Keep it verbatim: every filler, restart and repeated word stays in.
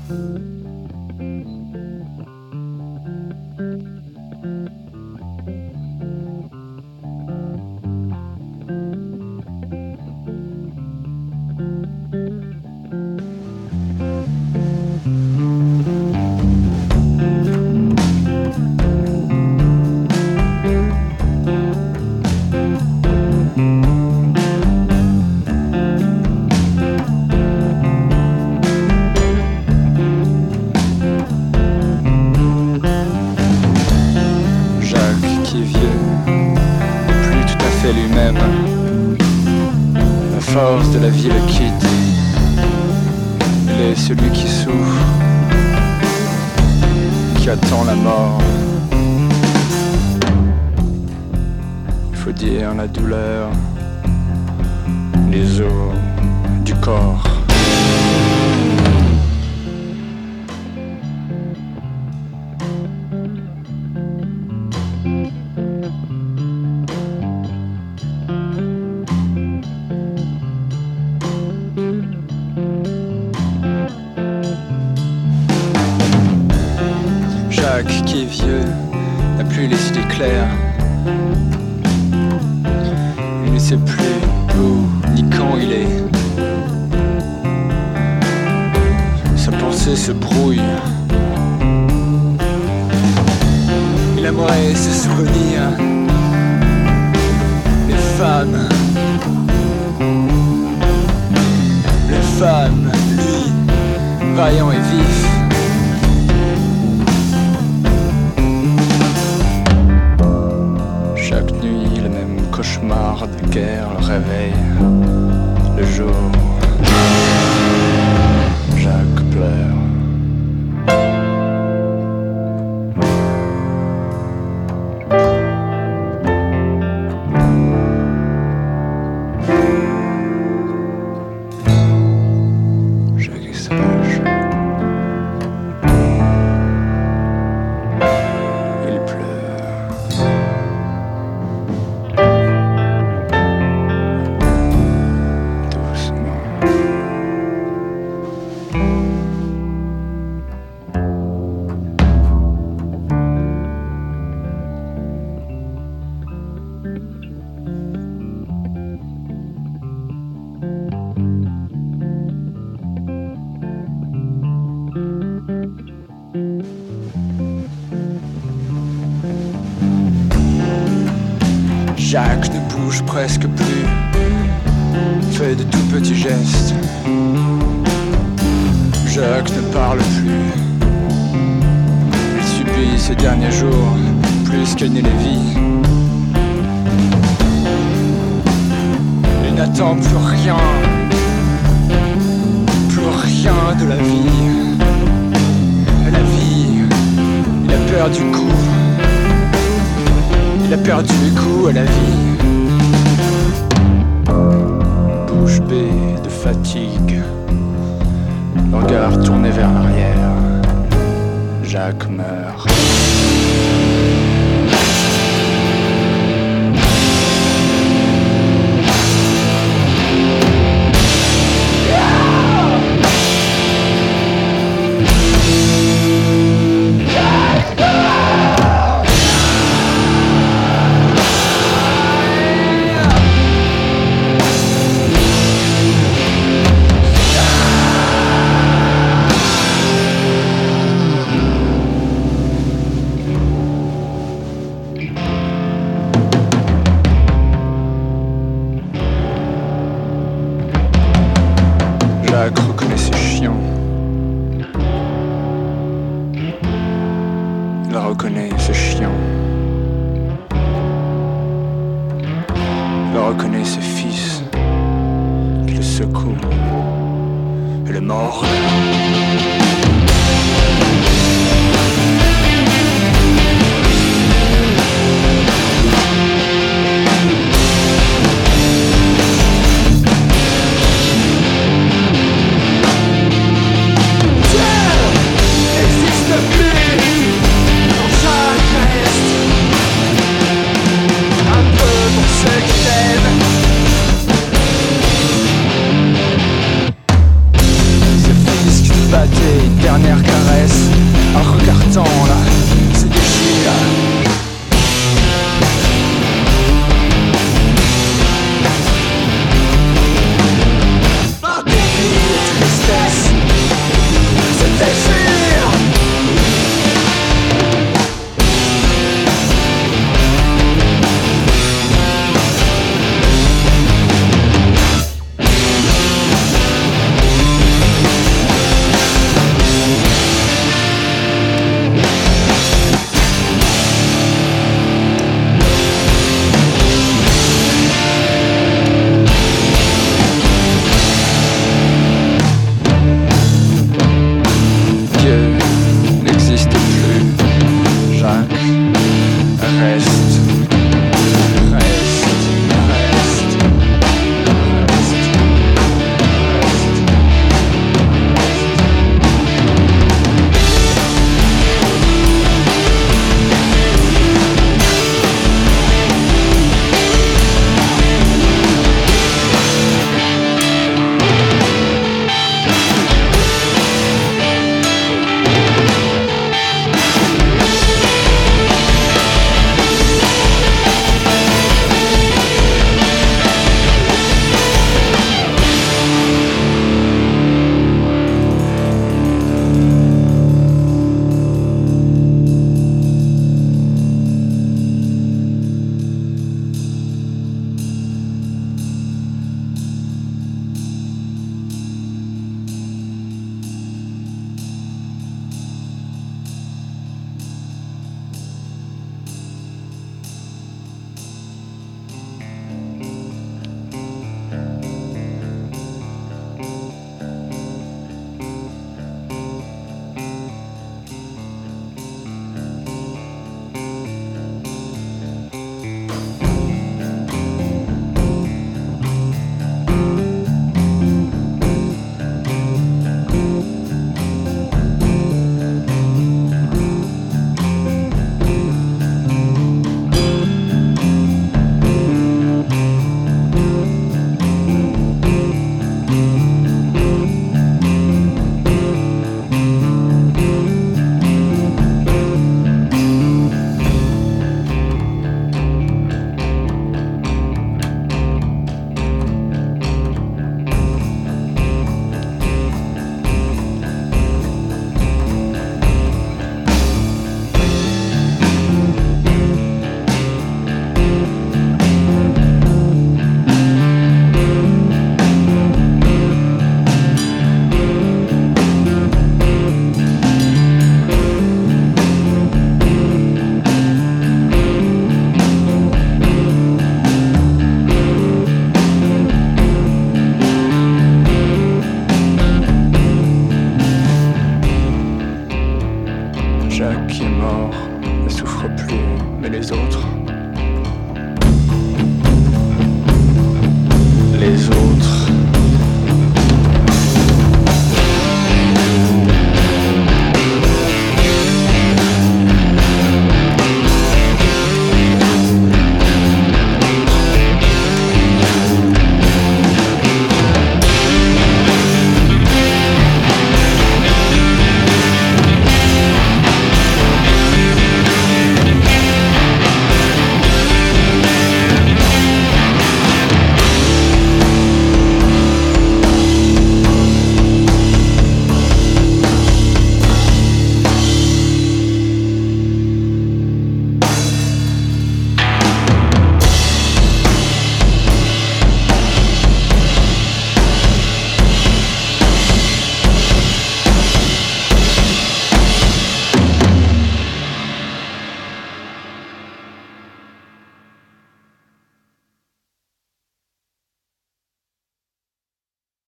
Lui-même, la force de la vie le quitte. Il est celui qui souffre, qui attend la mort. Il faut dire la douleur, les os du corps. Jacques, qui est vieux, n'a plus les idées claires. Il ne sait plus où ni quand il est. Sa pensée se brouille. Il aimerait se souvenir des femmes. Les femmes, lui, vaillant et vif. Chaque nuit, le même cauchemar de guerre le réveille. Le jour, Jacques pleure. Jacques est sage. Il pleure. Jacques ne bouge presque plus, fait de tout petits gestes. Jacques ne parle plus. Il subit ces derniers jours plus qu'il ne les vit. Il n'attend plus rien, plus rien de la vie. La vie, il a perdu goût. Il a perdu le goût à la vie. Bouche bée de fatigue, le regard tourné vers l'arrière. Jacques meurt. Jacques reconnaît ses chiens. Il reconnaît ses chiens. Il reconnaît ses fils qui le secouent et le mordent.